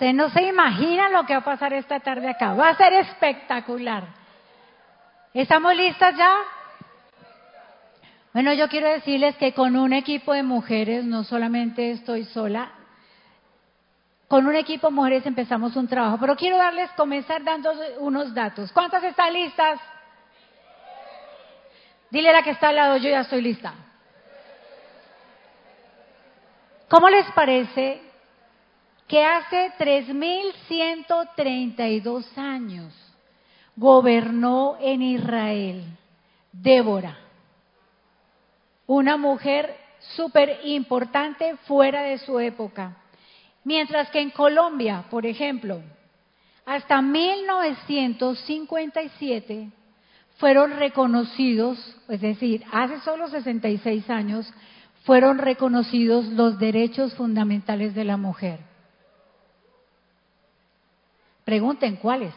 Ustedes no se imaginan lo que va a pasar esta tarde acá. Va a ser espectacular. ¿Estamos listas ya? Bueno, yo quiero decirles que con un equipo de mujeres, no solamente estoy sola, con un equipo de mujeres empezamos un trabajo, pero quiero comenzar dando unos datos. ¿Cuántas están listas? Dile a la que está al lado, yo ya estoy lista. ¿Cómo les parece que hace 3.132 años gobernó en Israel Débora? Una mujer súper importante fuera de su época. Mientras que en Colombia, por ejemplo, hasta 1957 fueron reconocidos, es decir, hace solo 66 años, fueron reconocidos los derechos fundamentales de la mujer. Pregunten, ¿cuáles?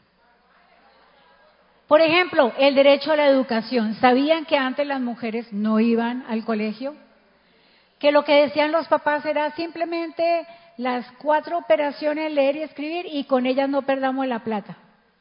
Por ejemplo, el derecho a la educación. ¿Sabían que antes las mujeres no iban al colegio? Que lo que decían los papás era simplemente las 4 operaciones, leer y escribir, y con ellas no perdamos la plata.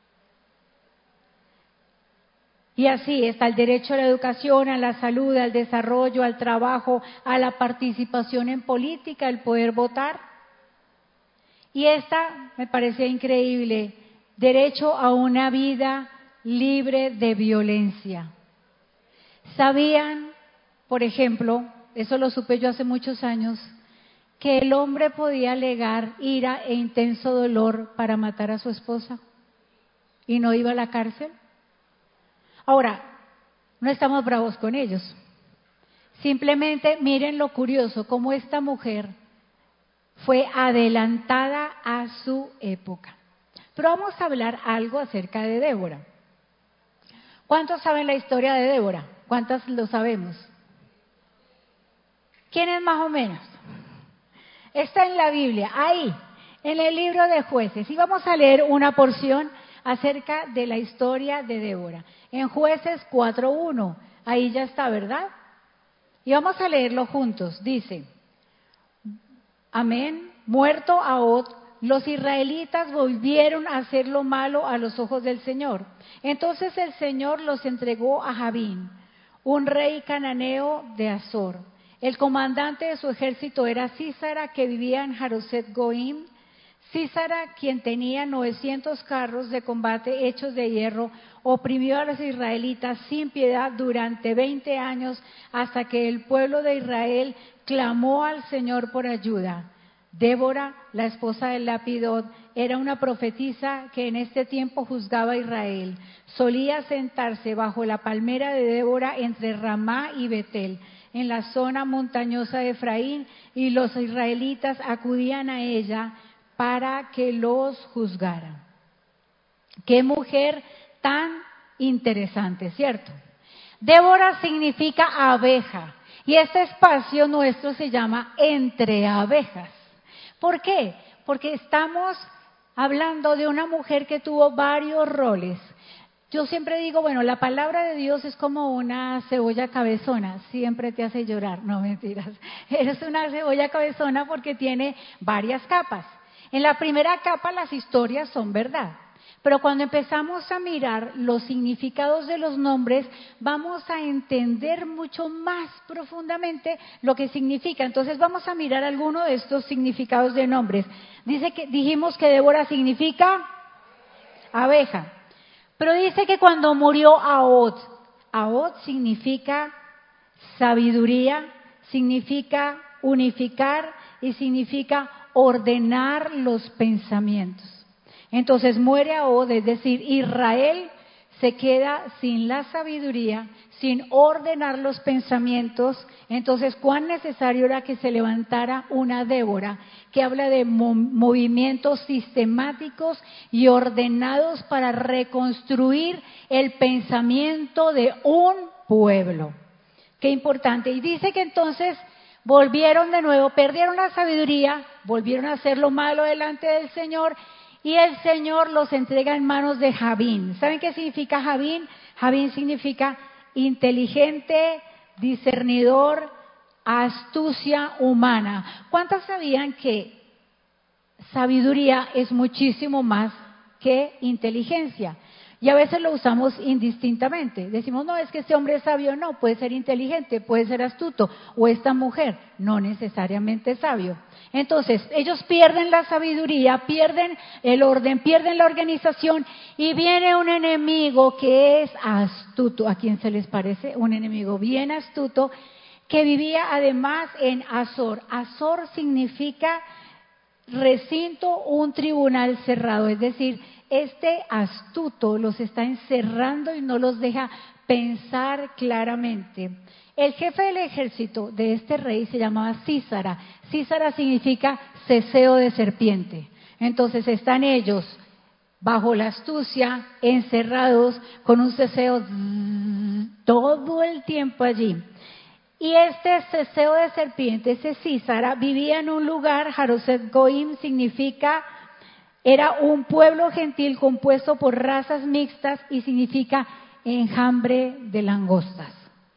Y así está el derecho a la educación, a la salud, al desarrollo, al trabajo, a la participación en política, el poder votar. Y esta me parecía increíble, derecho a una vida libre de violencia. ¿Sabían, por ejemplo, eso lo supe yo hace muchos años, que el hombre podía alegar ira e intenso dolor para matar a su esposa y no iba a la cárcel? Ahora, no estamos bravos con ellos. Simplemente miren lo curioso, cómo esta mujer fue adelantada a su época. Pero vamos a hablar algo acerca de Débora. ¿Cuántos saben la historia de Débora? ¿Cuántas lo sabemos? ¿Quiénes más o menos? Está en la Biblia, ahí, en el libro de Jueces. Y vamos a leer una porción acerca de la historia de Débora. En Jueces 4:1, ahí ya está, ¿verdad? Y vamos a leerlo juntos. Dice, amén, muerto Ahod, los israelitas volvieron a hacer lo malo a los ojos del Señor. Entonces el Señor los entregó a Jabín, un rey cananeo de Azor. El comandante de su ejército era Sísara, que vivía en Haroset Goim. Sísara, quien tenía 900 carros de combate hechos de hierro, oprimió a los israelitas sin piedad durante 20 años hasta que el pueblo de Israel clamó al Señor por ayuda. Débora, la esposa de Lapidot, era una profetisa que en este tiempo juzgaba a Israel. Solía sentarse bajo la palmera de Débora entre Ramá y Betel, en la zona montañosa de Efraín, y los israelitas acudían a ella para que los juzgara. Qué mujer tan interesante, ¿cierto? Débora significa abeja, y este espacio nuestro se llama Entre Abejas. ¿Por qué? Porque estamos hablando de una mujer que tuvo varios roles. Yo siempre digo, bueno, la palabra de Dios es como una cebolla cabezona, siempre te hace llorar, no mentiras. Es una cebolla cabezona porque tiene varias capas. En la primera capa las historias son verdad, pero cuando empezamos a mirar los significados de los nombres, vamos a entender mucho más profundamente lo que significa. Entonces vamos a mirar alguno de estos significados de nombres. Dijimos que Débora significa abeja, pero dice que cuando murió Ahod significa sabiduría, significa unificar y significa ordenar los pensamientos. Entonces muere Ahod, es decir, Israel se queda sin la sabiduría, sin ordenar los pensamientos. Entonces, cuán necesario era que se levantara una Débora que habla de movimientos sistemáticos y ordenados para reconstruir el pensamiento de un pueblo. Qué importante. Y dice que entonces volvieron de nuevo, perdieron la sabiduría, volvieron a hacer lo malo delante del Señor, y el Señor los entrega en manos de Jabín. ¿Saben qué significa Jabín? Jabín significa inteligente, discernidor, astucia humana. ¿Cuántos sabían que sabiduría es muchísimo más que inteligencia. Y a veces lo usamos indistintamente. Decimos, no, es que este hombre es sabio. No, puede ser inteligente, puede ser astuto. O esta mujer, no necesariamente es sabio. Entonces, ellos pierden la sabiduría, pierden el orden, pierden la organización y viene un enemigo que es astuto. ¿A quién se les parece? Un enemigo bien astuto que vivía además en Azor. Azor significa recinto, un tribunal cerrado, es decir, este astuto los está encerrando y no los deja pensar claramente. El jefe del ejército de este rey se llamaba Sísara. Sísara significa ceseo de serpiente. Entonces están ellos bajo la astucia, encerrados con un ceseo todo el tiempo allí. Y este ceseo de serpiente, ese Sísara, vivía en un lugar, Haroset Goim significa, era un pueblo gentil compuesto por razas mixtas y significa enjambre de langostas.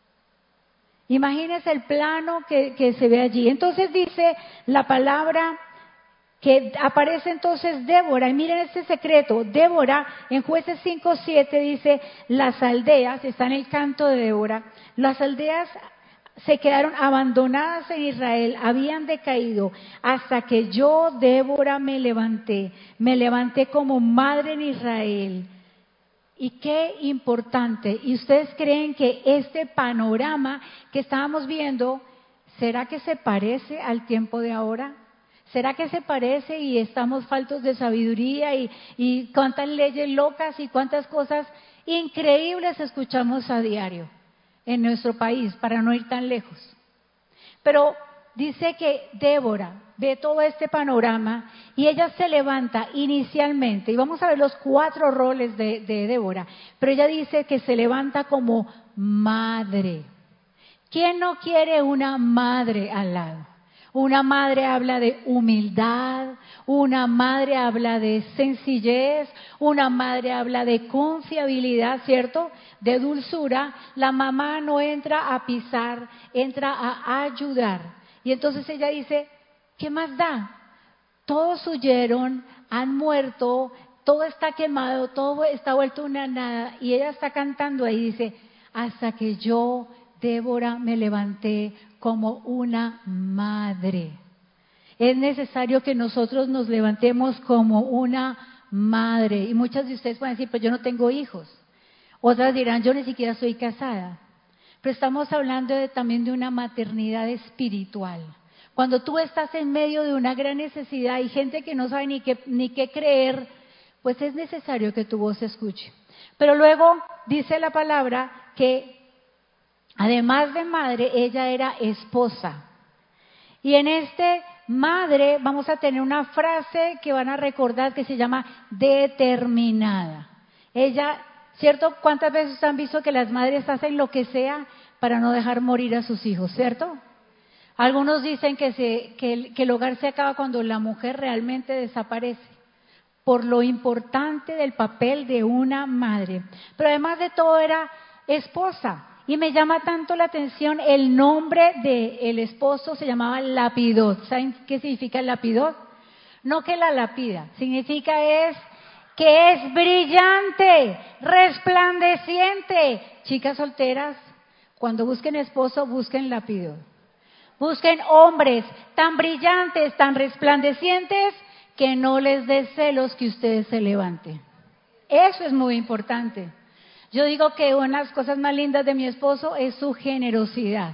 Imagínense el plano que se ve allí. Entonces dice la palabra que aparece entonces Débora, y miren este secreto, Débora en Jueces 5:7 dice, las aldeas, está en el canto de Débora, las aldeas se quedaron abandonadas en Israel, habían decaído, hasta que yo, Débora, me levanté como madre en Israel. Y qué importante, ¿y ustedes creen que este panorama que estábamos viendo, será que se parece al tiempo de ahora? ¿Será que se parece y estamos faltos de sabiduría y cuántas leyes locas y cuántas cosas increíbles escuchamos a diario en nuestro país, para no ir tan lejos? Pero dice que Débora ve todo este panorama y ella se levanta inicialmente, y vamos a ver los 4 roles de Débora, pero ella dice que se levanta como madre. ¿Quién no quiere una madre al lado? Una madre habla de humildad, una madre habla de sencillez, una madre habla de confiabilidad, ¿cierto? De dulzura. La mamá no entra a pisar, entra a ayudar. Y entonces ella dice, ¿qué más da? Todos huyeron, han muerto, todo está quemado, todo está vuelto una nada. Y ella está cantando ahí, dice, hasta que yo, Débora, me levanté como una madre. Es necesario que nosotros nos levantemos como una madre. Y muchas de ustedes pueden decir, pues yo no tengo hijos. Otras dirán, yo ni siquiera soy casada. Pero estamos hablando también de una maternidad espiritual. Cuando tú estás en medio de una gran necesidad y gente que no sabe ni qué creer, pues es necesario que tu voz se escuche. Pero luego dice la palabra que además de madre, ella era esposa. Y en este madre vamos a tener una frase que van a recordar que se llama determinada. Ella, ¿cierto? ¿Cuántas veces han visto que las madres hacen lo que sea para no dejar morir a sus hijos, ¿cierto? Algunos dicen que el hogar se acaba cuando la mujer realmente desaparece, por lo importante del papel de una madre. Pero además de todo era esposa. Y me llama tanto la atención el nombre del esposo, se llamaba Lapidot. ¿Saben qué significa Lapidot? No que la lapida, significa que es brillante, resplandeciente. Chicas solteras, cuando busquen esposo, busquen Lapidot. Busquen hombres tan brillantes, tan resplandecientes, que no les dé celos que ustedes se levanten. Eso es muy importante. Yo digo que una de las cosas más lindas de mi esposo es su generosidad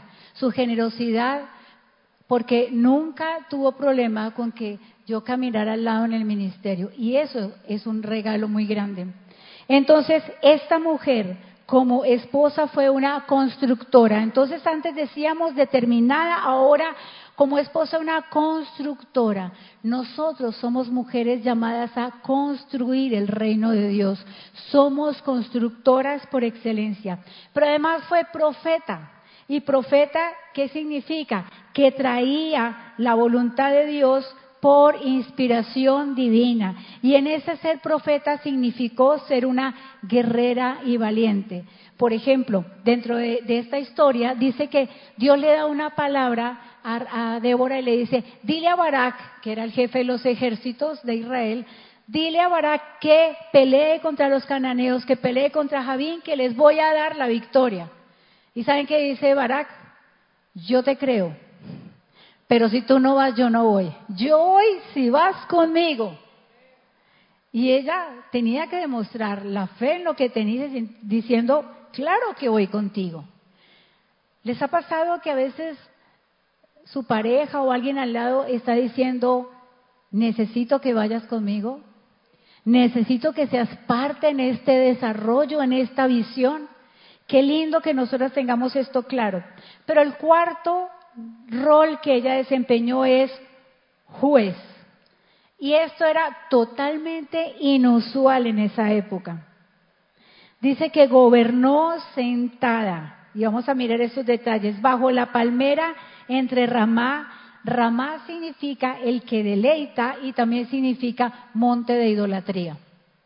porque nunca tuvo problema con que yo caminara al lado en el ministerio, y eso es un regalo muy grande. Entonces, esta mujer como esposa fue una constructora. Entonces, antes decíamos determinada, ahora como esposa una constructora. Nosotros somos mujeres llamadas a construir el reino de Dios. Somos constructoras por excelencia. Pero además fue profeta. ¿Y profeta qué significa? Que traía la voluntad de Dios por inspiración divina. Y en ese ser profeta significó ser una guerrera y valiente. Por ejemplo, dentro de esta historia dice que Dios le da una palabra a Débora y le dice, dile a Barak, que era el jefe de los ejércitos de Israel, dile a Barak que pelee contra los cananeos, que pelee contra Jabín, que les voy a dar la victoria. ¿Y saben qué dice Barak? Yo te creo, pero si tú no vas, yo no voy. Yo voy si vas conmigo. Y ella tenía que demostrar la fe en lo que tenía, diciendo, claro que voy contigo. ¿Les ha pasado que a veces su pareja o alguien al lado está diciendo, necesito que vayas conmigo? Necesito que seas parte en este desarrollo, en esta visión. Qué lindo que nosotros tengamos esto claro. Pero el cuarto rol que ella desempeñó es juez. Y esto era totalmente inusual en esa época. Dice que gobernó sentada, y vamos a mirar esos detalles, bajo la palmera entre Ramá. Ramá significa el que deleita y también significa monte de idolatría.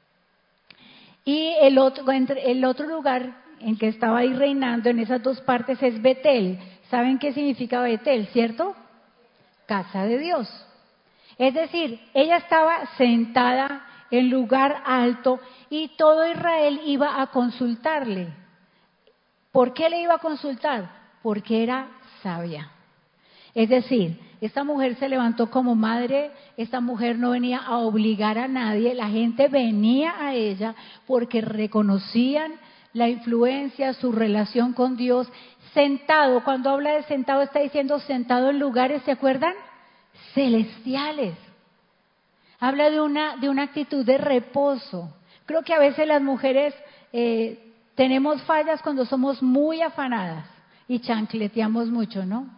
Y el otro lugar en que estaba ahí reinando en esas dos partes es Betel. ¿Saben qué significa Betel, cierto? Casa de Dios. Es decir, ella estaba sentada en lugar alto y todo Israel iba a consultarle. ¿Por qué le iba a consultar? Porque era sabia. Es decir, esta mujer se levantó como madre, esta mujer no venía a obligar a nadie, la gente venía a ella porque reconocían la influencia, su relación con Dios. Sentado, cuando habla de sentado está diciendo sentado en lugares, ¿se acuerdan? Celestiales. Habla de una actitud de reposo. Creo que a veces las mujeres tenemos fallas cuando somos muy afanadas y chancleteamos mucho, ¿no?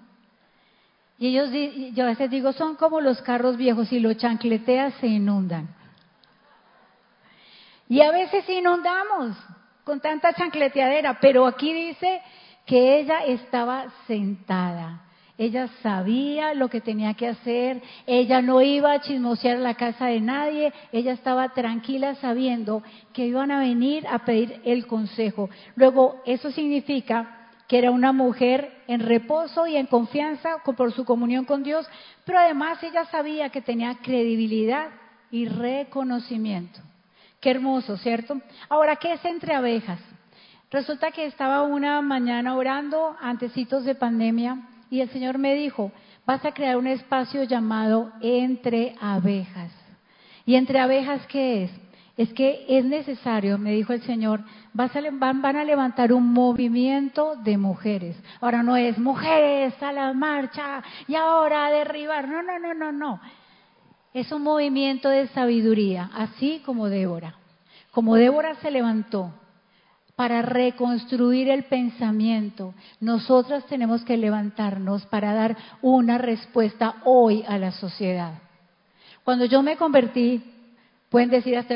Y yo a veces digo, son como los carros viejos, si los chancleteas se inundan. Y a veces inundamos con tanta chancleteadera, pero aquí dice que ella estaba sentada. Ella sabía lo que tenía que hacer, ella no iba a chismosear la casa de nadie, ella estaba tranquila sabiendo que iban a venir a pedir el consejo. Luego, eso significa que era una mujer en reposo y en confianza por su comunión con Dios, pero además ella sabía que tenía credibilidad y reconocimiento. Qué hermoso, ¿cierto? Ahora, ¿qué es entre abejas? Resulta que estaba una mañana orando antecitos de pandemia y el Señor me dijo, vas a crear un espacio llamado Entre Abejas. ¿Y entre abejas qué es? Es que es necesario, me dijo el Señor, van a levantar un movimiento de mujeres. Ahora no es mujeres a la marcha y ahora a derribar. No. Es un movimiento de sabiduría, así como Débora. Como Débora se levantó para reconstruir el pensamiento, nosotras tenemos que levantarnos para dar una respuesta hoy a la sociedad. Cuando yo me convertí, pueden decir hasta,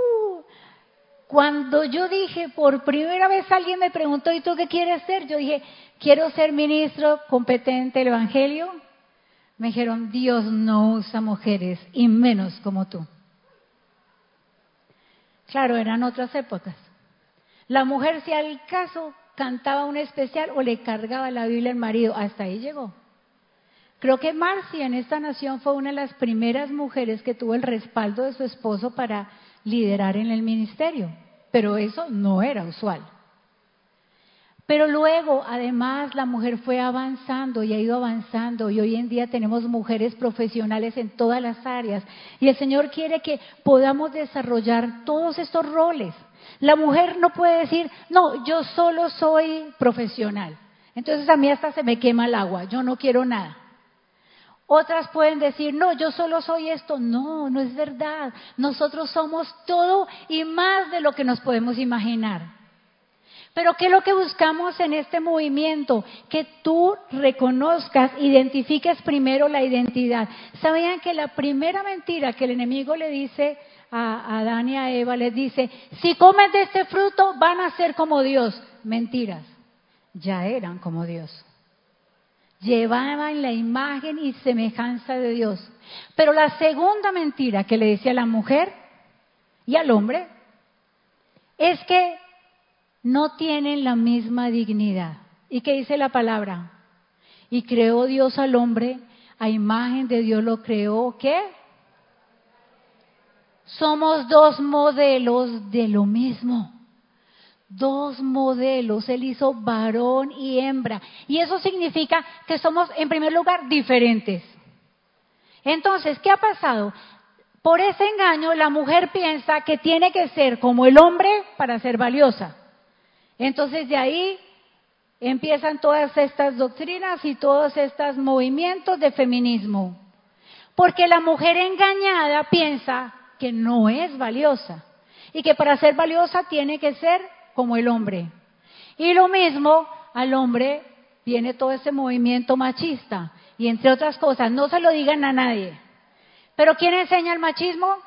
cuando yo dije, por primera vez alguien me preguntó, ¿y tú qué quieres ser? Yo dije, quiero ser ministro competente del Evangelio. Me dijeron, Dios no usa mujeres, y menos como tú. Claro, eran otras épocas. La mujer, si al caso, cantaba un especial o le cargaba la Biblia al marido, hasta ahí llegó. Creo que Marcia en esta nación fue una de las primeras mujeres que tuvo el respaldo de su esposo para liderar en el ministerio, pero eso no era usual. Pero luego, además, la mujer fue avanzando y ha ido avanzando y hoy en día tenemos mujeres profesionales en todas las áreas y el Señor quiere que podamos desarrollar todos estos roles. La mujer no puede decir, no, yo solo soy profesional, entonces a mí hasta se me quema el agua, yo no quiero nada. Otras pueden decir, no, yo solo soy esto. No, no es verdad. Nosotros somos todo y más de lo que nos podemos imaginar. Pero ¿qué es lo que buscamos en este movimiento? Que tú reconozcas, identifiques primero la identidad. ¿Sabían que la primera mentira que el enemigo le dice a Adán y a Eva, les dice, si comen de este fruto van a ser como Dios? Mentiras, ya eran como Dios. Llevaban la imagen y semejanza de Dios. Pero la segunda mentira que le decía a la mujer y al hombre es que no tienen la misma dignidad. ¿Y qué dice la palabra? Y creó Dios al hombre, a imagen de Dios lo creó, ¿qué? Somos dos modelos de lo mismo. Dos modelos, Él hizo varón y hembra. Y eso significa que somos, en primer lugar, diferentes. Entonces, ¿qué ha pasado? Por ese engaño, la mujer piensa que tiene que ser como el hombre para ser valiosa. Entonces, de ahí empiezan todas estas doctrinas y todos estos movimientos de feminismo. Porque la mujer engañada piensa que no es valiosa y que para ser valiosa tiene que ser como el hombre. Y lo mismo al hombre viene todo ese movimiento machista y entre otras cosas, no se lo digan a nadie. ¿Pero quién enseña el machismo?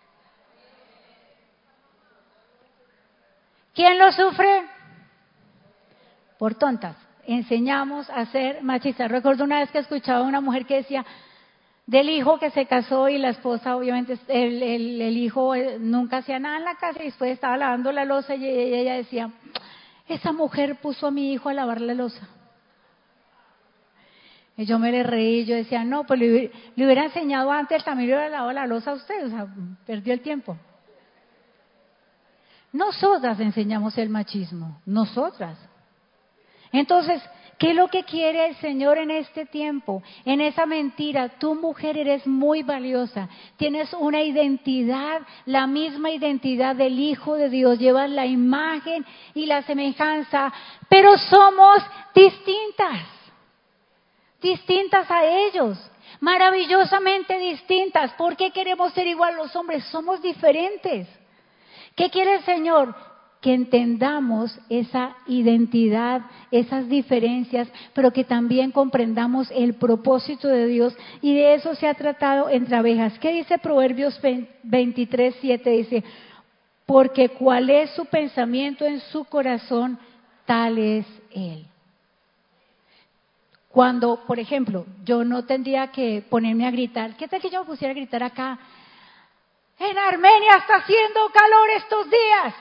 ¿Quién lo sufre? Por tontas. Enseñamos a ser machistas. Recuerdo una vez que escuchaba a una mujer que decía del hijo que se casó y la esposa, obviamente, el hijo nunca hacía nada en la casa y después estaba lavando la loza y ella decía, esa mujer puso a mi hijo a lavar la loza. Y yo me le reí, yo decía, no, pues le hubiera enseñado antes, también le hubiera lavado la loza a usted, o sea, perdió el tiempo. Nosotras enseñamos el machismo, nosotras. Entonces, ¿qué es lo que quiere el Señor en este tiempo? En esa mentira, tú mujer eres muy valiosa, tienes una identidad, la misma identidad del Hijo de Dios, llevas la imagen y la semejanza, pero somos distintas a ellos, maravillosamente distintas. ¿Por qué queremos ser igual a los hombres? Somos diferentes. ¿Qué quiere el Señor? Que entendamos esa identidad, esas diferencias, pero que también comprendamos el propósito de Dios, y de eso se ha tratado entre abejas. ¿Qué dice Proverbios 23:7? Dice, porque cuál es su pensamiento en su corazón, tal es Él. Cuando, por ejemplo, yo no tendría que ponerme a gritar, ¿qué tal que yo me pusiera a gritar acá? En Armenia está haciendo calor estos días.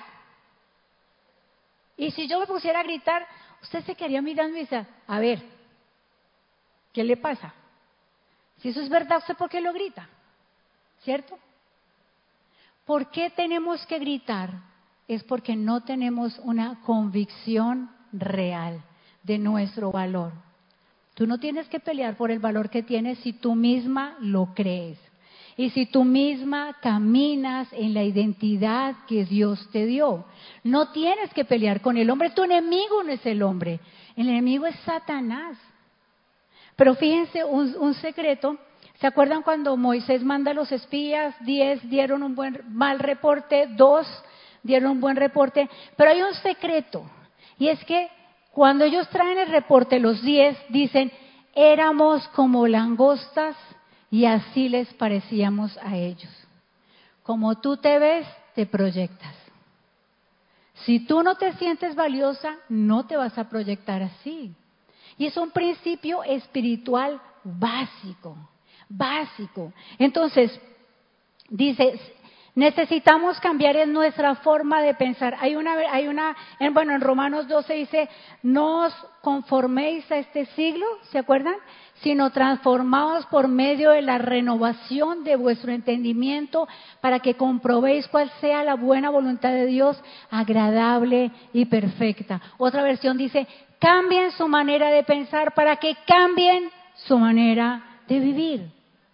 Y si yo me pusiera a gritar, usted se quedaría mirando y dice, a ver, ¿qué le pasa? Si eso es verdad, ¿usted por qué lo grita? ¿Cierto? ¿Por qué tenemos que gritar? Es porque no tenemos una convicción real de nuestro valor. Tú no tienes que pelear por el valor que tienes si tú misma lo crees. Y si tú misma caminas en la identidad que Dios te dio. No tienes que pelear con el hombre. Tu enemigo no es el hombre. El enemigo es Satanás. Pero fíjense un secreto. ¿Se acuerdan cuando Moisés manda a los espías? 10 dieron un mal reporte, 2 dieron un buen reporte. Pero hay un secreto. Y es que cuando ellos traen el reporte, los 10 dicen, éramos como langostas y así les parecíamos a ellos. Como tú te ves, te proyectas. Si tú no te sientes valiosa, no te vas a proyectar así. Y es un principio espiritual básico. Entonces, dice, necesitamos cambiar en nuestra forma de pensar. En Romanos 12 dice, no os conforméis a este siglo, ¿se acuerdan? Sino transformaos por medio de la renovación de vuestro entendimiento para que comprobéis cuál sea la buena voluntad de Dios, agradable y perfecta. Otra versión dice, cambien su manera de pensar para que cambien su manera de vivir.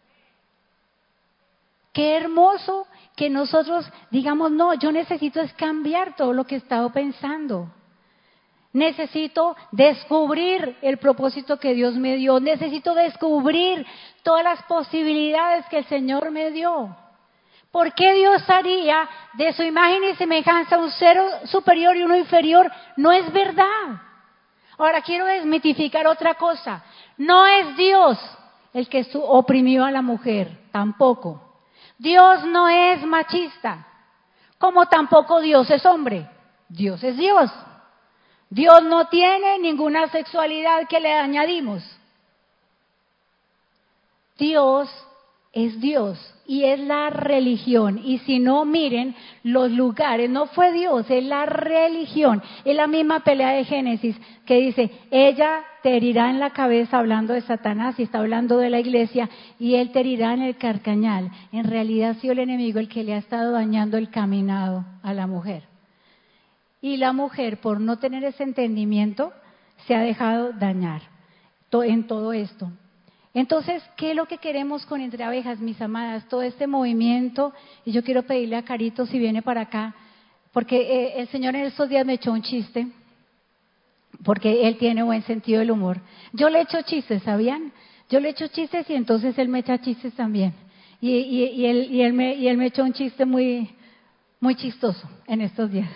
Qué hermoso que nosotros digamos, no, yo necesito es cambiar todo lo que he estado pensando. Necesito descubrir el propósito que Dios me dio. Necesito descubrir todas las posibilidades que el Señor me dio. ¿Por qué Dios haría de su imagen y semejanza un ser superior y uno inferior? No es verdad. Ahora quiero desmitificar otra cosa. No es Dios el que oprimió a la mujer, tampoco. Dios no es machista, como tampoco Dios es hombre. Dios es Dios. Dios no tiene ninguna sexualidad que le añadimos. Dios es Dios y es la religión. Y si no, miren los lugares, no fue Dios, es la religión. Es la misma pelea de Génesis que dice, ella te herirá en la cabeza, hablando de Satanás, y está hablando de la iglesia, y él te herirá en el carcañal. En realidad ha sido el enemigo el que le ha estado dañando el caminado a la mujer. Y la mujer, por no tener ese entendimiento, se ha dejado dañar en todo esto. Entonces, ¿qué es lo que queremos con Entre Abejas, mis amadas? Todo este movimiento, y yo quiero pedirle a Carito si viene para acá, porque el Señor en estos días me echó un chiste, porque Él tiene buen sentido del humor. Yo le echo chistes, ¿sabían? Yo le echo chistes y entonces Él me echa chistes también. Y él me echó un chiste muy, muy chistoso en estos días.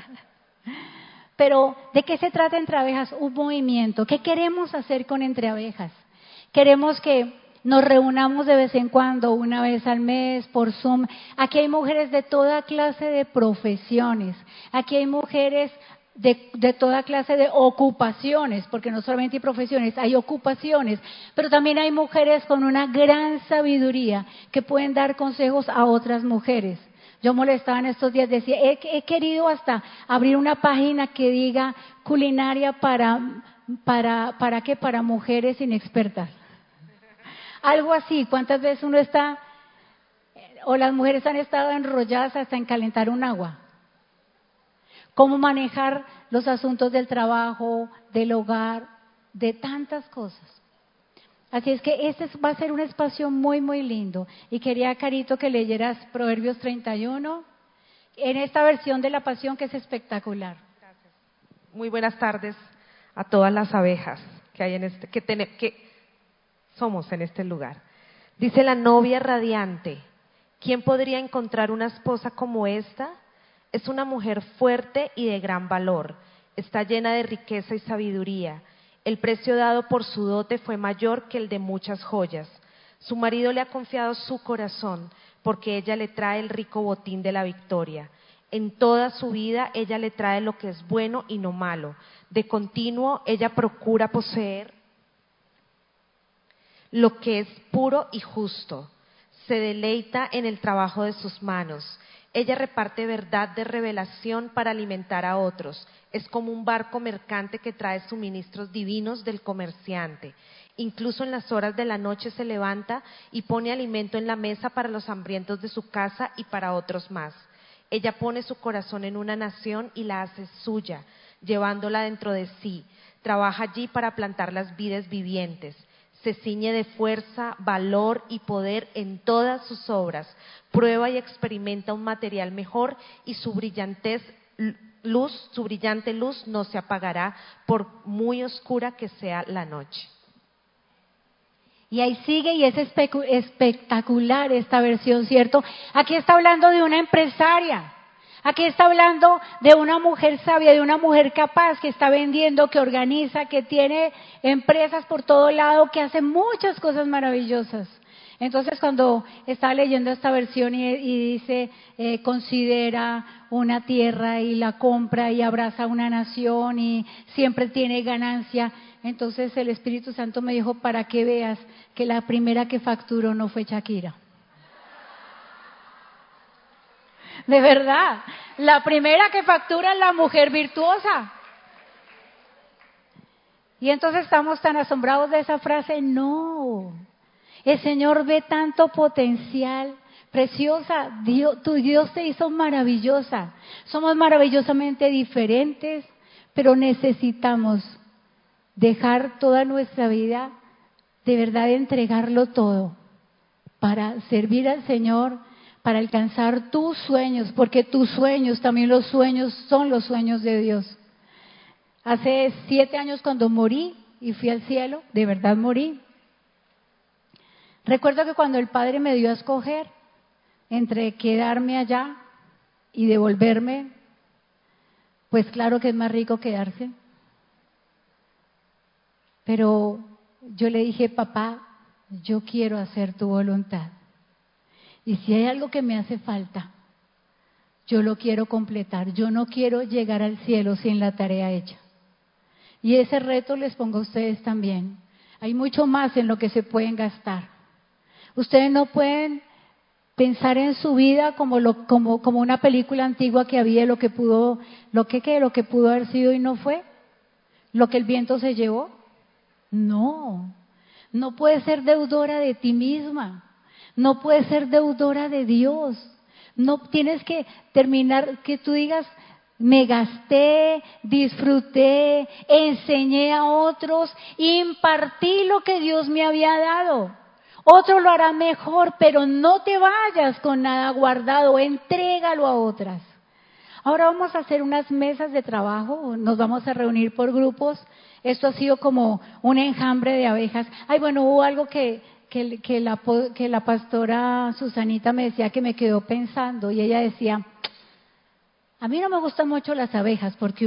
Pero, ¿de qué se trata Entre Abejas? Un movimiento. ¿Qué queremos hacer con Entre Abejas? Queremos que nos reunamos de vez en cuando, una vez al mes, por Zoom. Aquí hay mujeres de toda clase de profesiones. Aquí hay mujeres de toda clase de ocupaciones, porque no solamente hay profesiones, hay ocupaciones. Pero también hay mujeres con una gran sabiduría que pueden dar consejos a otras mujeres. Yo molestaba en estos días, decía, he querido hasta abrir una página que diga culinaria ¿para qué? Para mujeres inexpertas. Algo así. ¿Cuántas veces uno está, o las mujeres han estado enrolladas hasta en calentar un agua? ¿Cómo manejar los asuntos del trabajo, del hogar, de tantas cosas? Así es que este va a ser un espacio muy, muy lindo. Y quería, Carito, que leyeras Proverbios 31 en esta versión de la Pasión, que es espectacular. Gracias. Muy buenas tardes a todas las abejas que hay que somos en este lugar. Dice la novia radiante, ¿quién podría encontrar una esposa como esta? Es una mujer fuerte y de gran valor, está llena de riqueza y sabiduría. El precio dado por su dote fue mayor que el de muchas joyas. Su marido le ha confiado su corazón, porque ella le trae el rico botín de la victoria. En toda su vida ella le trae lo que es bueno y no malo. De continuo ella procura poseer lo que es puro y justo. Se deleita en el trabajo de sus manos. Ella reparte verdad de revelación para alimentar a otros. Es como un barco mercante que trae suministros divinos del comerciante. Incluso en las horas de la noche se levanta y pone alimento en la mesa para los hambrientos de su casa y para otros más. Ella pone su corazón en una nación y la hace suya, llevándola dentro de sí. Trabaja allí para plantar las vides vivientes. Se ciñe de fuerza, valor y poder en todas sus obras. Prueba y experimenta un material mejor y su brillante luz no se apagará por muy oscura que sea la noche. Y ahí sigue, y es espectacular esta versión, ¿cierto? Aquí está hablando de una empresaria. Aquí está hablando de una mujer sabia, de una mujer capaz que está vendiendo, que organiza, que tiene empresas por todo lado, que hace muchas cosas maravillosas. Entonces, cuando estaba leyendo esta versión y dice, considera una tierra y la compra y abraza una nación y siempre tiene ganancia, entonces el Espíritu Santo me dijo, para que veas que la primera que facturó no fue Shakira. De verdad, la primera que factura es la mujer virtuosa. Y entonces estamos tan asombrados de esa frase. No, el Señor ve tanto potencial. Preciosa, tu Dios te hizo maravillosa. Somos maravillosamente diferentes, pero necesitamos dejar toda nuestra vida, de verdad entregarlo todo para servir al Señor, para alcanzar tus sueños, porque tus sueños, también los sueños, son los sueños de Dios. Hace 7 años cuando morí y fui al cielo, de verdad morí. Recuerdo que cuando el Padre me dio a escoger entre quedarme allá y devolverme, pues claro que es más rico quedarse. Pero yo le dije, papá, yo quiero hacer tu voluntad. Y si hay algo que me hace falta, yo lo quiero completar. Yo no quiero llegar al cielo sin la tarea hecha. Y ese reto les pongo a ustedes también. Hay mucho más en lo que se pueden gastar. Ustedes no pueden pensar en su vida como una película antigua que había, lo que pudo haber sido y no fue, lo que el viento se llevó. No, no puedes ser deudora de ti misma, no puedes ser deudora de Dios. No tienes que terminar, que tú digas, me gasté, disfruté, enseñé a otros, impartí lo que Dios me había dado. Otro lo hará mejor, pero no te vayas con nada guardado, entrégalo a otras. Ahora vamos a hacer unas mesas de trabajo, nos vamos a reunir por grupos. Esto ha sido como un enjambre de abejas. Ay, bueno, hubo algo que la pastora Susanita me decía que me quedó pensando, y ella decía, a mí no me gustan mucho las abejas, porque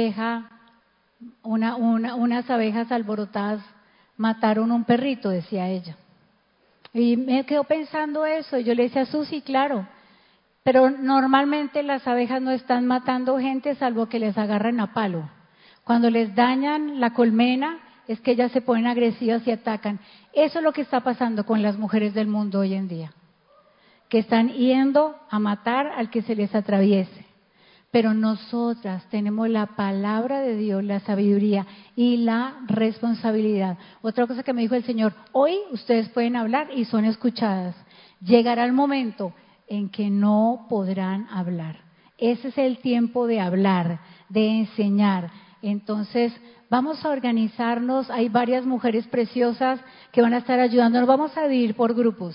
unas abejas alborotadas mataron un perrito, decía ella. Y me quedó pensando eso, y yo le decía, Susi, claro, pero normalmente las abejas no están matando gente salvo que les agarren a palo. Cuando les dañan la colmena es que ellas se ponen agresivas y atacan. Eso es lo que está pasando con las mujeres del mundo hoy en día, que están yendo a matar al que se les atraviese. Pero nosotras tenemos la palabra de Dios, la sabiduría y la responsabilidad. Otra cosa que me dijo el Señor, hoy ustedes pueden hablar y son escuchadas. Llegará el momento en que no podrán hablar. Ese es el tiempo de hablar, de enseñar. Entonces, vamos a organizarnos. Hay varias mujeres preciosas que van a estar ayudándonos. Vamos a dividir por grupos.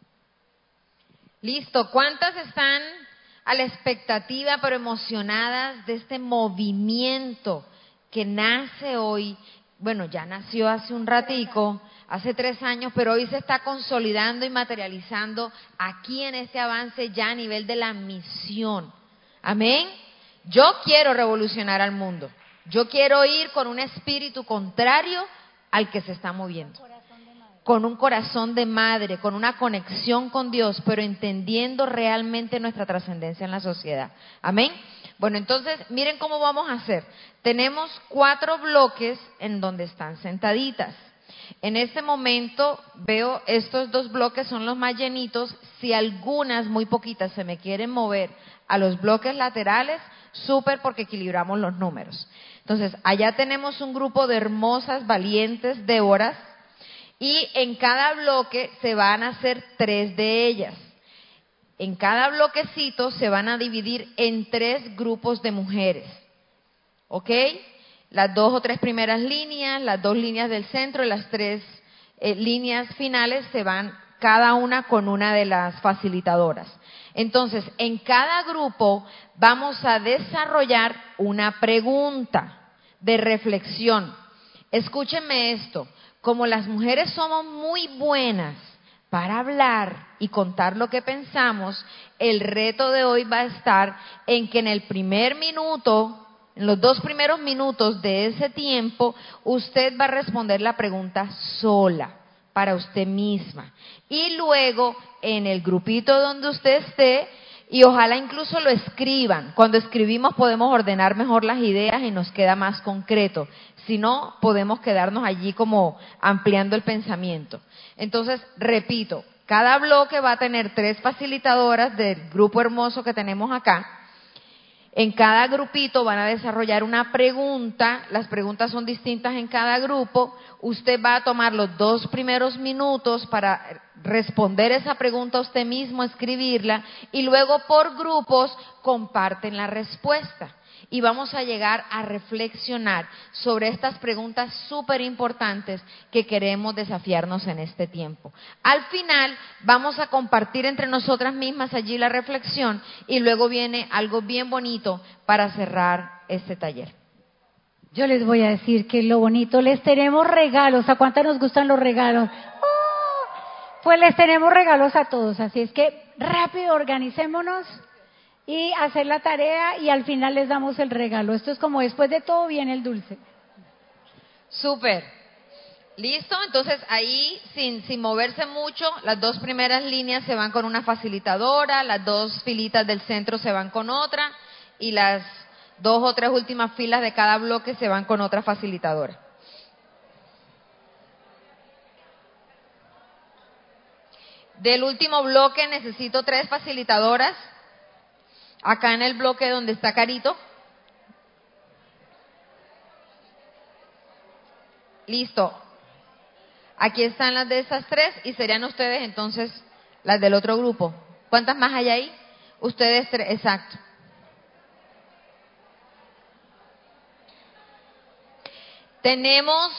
Listo. ¿Cuántas están a la expectativa pero emocionadas de este movimiento que nace hoy? Bueno, ya nació hace un ratico, hace 3 años, pero hoy se está consolidando y materializando aquí en este avance ya a nivel de la misión. Amén. Yo quiero revolucionar al mundo. Yo quiero ir con un espíritu contrario al que se está moviendo. Con un corazón de madre, con una conexión con Dios, pero entendiendo realmente nuestra trascendencia en la sociedad. Amén. Bueno, entonces, miren cómo vamos a hacer. Tenemos 4 bloques en donde están sentaditas. En este momento veo estos 2 bloques son los más llenitos. Si algunas, muy poquitas, se me quieren mover a los bloques laterales, súper, porque equilibramos los números. Entonces, allá tenemos un grupo de hermosas, valientes Déboras, y en cada bloque se van a hacer 3 de ellas. En cada bloquecito se van a dividir en 3 grupos de mujeres. ¿Ok? Las 2 o 3 primeras líneas, las 2 líneas del centro y las 3 líneas finales se van cada una con una de las facilitadoras. Entonces, en cada grupo vamos a desarrollar una pregunta de reflexión. Escúchenme esto, como las mujeres somos muy buenas para hablar y contar lo que pensamos, el reto de hoy va a estar en que en el primer minuto, en los 2 primeros minutos de ese tiempo, usted va a responder la pregunta sola, para usted misma. Y luego, en el grupito donde usted esté, y ojalá incluso lo escriban. Cuando escribimos podemos ordenar mejor las ideas y nos queda más concreto. Si no, podemos quedarnos allí como ampliando el pensamiento. Entonces, repito, cada bloque va a tener 3 facilitadoras del grupo hermoso que tenemos acá. En cada grupito van a desarrollar una pregunta, las preguntas son distintas en cada grupo. Usted va a tomar los 2 primeros minutos para responder esa pregunta usted mismo, escribirla, y luego por grupos comparten la respuesta. Y vamos a llegar a reflexionar sobre estas preguntas súper importantes que queremos desafiarnos en este tiempo. Al final vamos a compartir entre nosotras mismas allí la reflexión y luego viene algo bien bonito para cerrar este taller. Yo les voy a decir que lo bonito, les tenemos regalos. ¿A cuántas nos gustan los regalos? Pues les tenemos regalos a todos, así es que rápido organicémonos y hacer la tarea y al final les damos el regalo. Esto es como después de todo viene el dulce. Súper. ¿Listo? Entonces ahí, sin moverse mucho, las 2 primeras líneas se van con una facilitadora, las 2 filitas del centro se van con otra y las 2 o 3 últimas filas de cada bloque se van con otra facilitadora. Del último bloque necesito 3 facilitadoras. Acá en el bloque donde está Carito. Listo. Aquí están las de esas 3 y serían ustedes entonces las del otro grupo. ¿Cuántas más hay ahí? Ustedes 3, exacto. Tenemos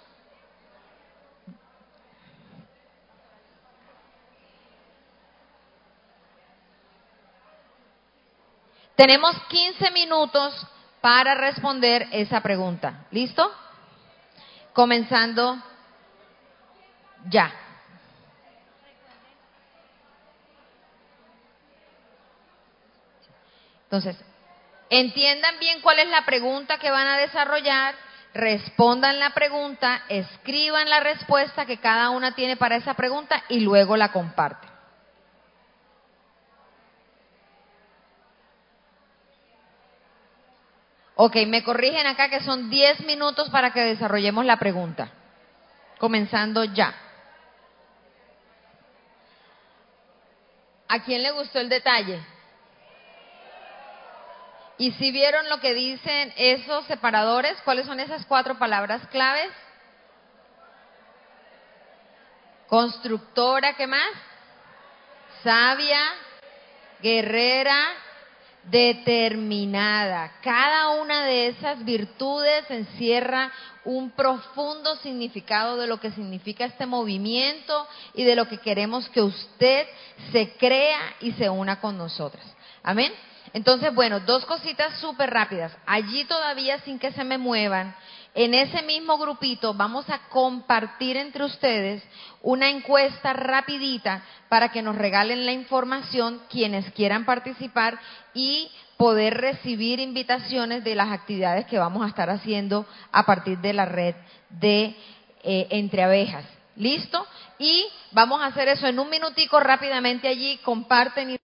Tenemos 15 minutos para responder esa pregunta. ¿Listo? Comenzando ya. Entonces, entiendan bien cuál es la pregunta que van a desarrollar, respondan la pregunta, escriban la respuesta que cada una tiene para esa pregunta y luego la comparten. Ok, me corrigen acá que son 10 minutos para que desarrollemos la pregunta. Comenzando ya. ¿A quién le gustó el detalle? ¿Y si vieron lo que dicen esos separadores? ¿Cuáles son esas 4 palabras claves? Constructora, ¿qué más? Sabia, guerrera, determinada. Cada una de esas virtudes encierra un profundo significado de lo que significa este movimiento y de lo que queremos que usted se crea y se una con nosotras. Amén. Entonces, bueno, 2 cositas súper rápidas. Allí todavía, sin que se me muevan, en ese mismo grupito vamos a compartir entre ustedes una encuesta rapidita para que nos regalen la información quienes quieran participar y poder recibir invitaciones de las actividades que vamos a estar haciendo a partir de la red de Entre Abejas. ¿Listo? Y vamos a hacer eso en un minutico rápidamente allí, comparten y